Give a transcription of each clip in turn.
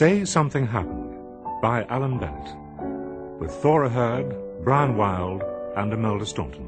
Say Something Happened by Alan Bennett, with Thora Hird, Brian Wilde and Imelda Staunton.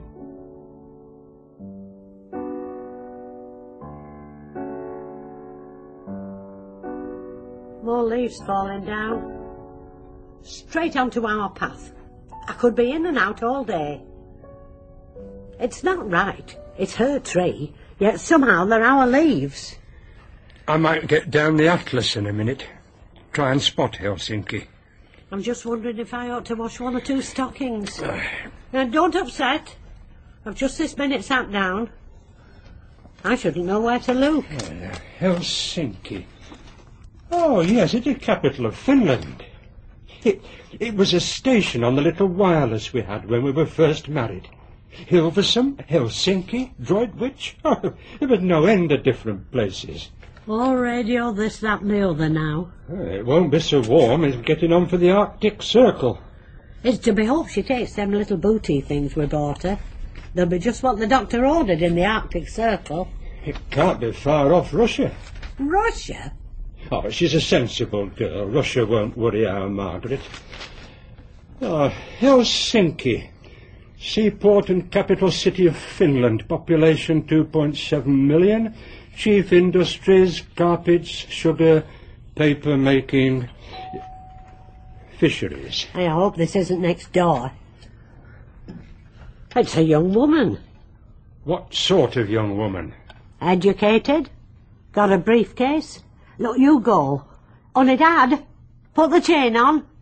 More leaves falling down. Straight onto our path. I could be in and out all day. It's not right. It's her tree, yet somehow they're our leaves. I might get down the Atlas in a minute. Try and spot Helsinki. I'm just wondering if I ought to wash one or two stockings. Now, don't upset. I've just this minute sat down. I shouldn't know where to look. Helsinki. Oh, yes, it's the capital of Finland. It was a station on the little wireless we had when we were first married. Hilversum, Helsinki, Droitwich. Oh, there was no end of different places. All radio, this, that and the other now. It won't be so warm as getting on for the Arctic Circle. It's to be hoped she takes them little booty things we bought her. They'll be just what the doctor ordered in the Arctic Circle. It can't be far off Russia. Russia? Oh, she's a sensible girl. Russia won't worry our Margaret. Oh, Helsinki. Seaport and capital city of Finland. Population 2.7 million. Chief industries, carpets, sugar, paper making, fisheries. I hope this isn't next door. It's a young woman. What sort of young woman? Educated. Got a briefcase. Look, you go. Only, Dad, put the chain on.